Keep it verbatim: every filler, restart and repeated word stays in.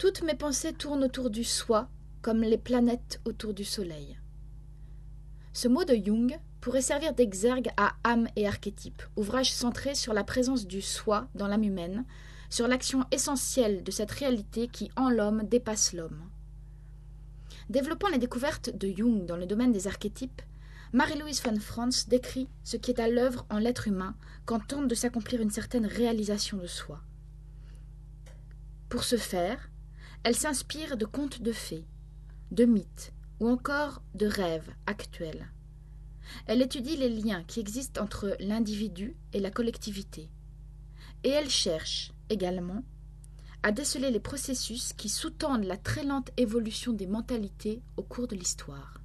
Toutes mes pensées tournent autour du soi, comme les planètes autour du soleil. Ce mot de Jung pourrait servir d'exergue à Âme et archétype, ouvrage centré sur la présence du soi dans l'âme humaine, sur l'action essentielle de cette réalité qui, en l'homme, dépasse l'homme. Développant les découvertes de Jung dans le domaine des archétypes, Marie-Louise von Franz décrit ce qui est à l'œuvre en l'être humain quand tente de s'accomplir une certaine réalisation de soi. Pour ce faire, elle s'inspire de contes de fées, de mythes ou encore de rêves actuels. Elle étudie les liens qui existent entre l'individu et la collectivité. Et elle cherche, également, à déceler les processus qui sous-tendent la très lente évolution des mentalités au cours de l'histoire.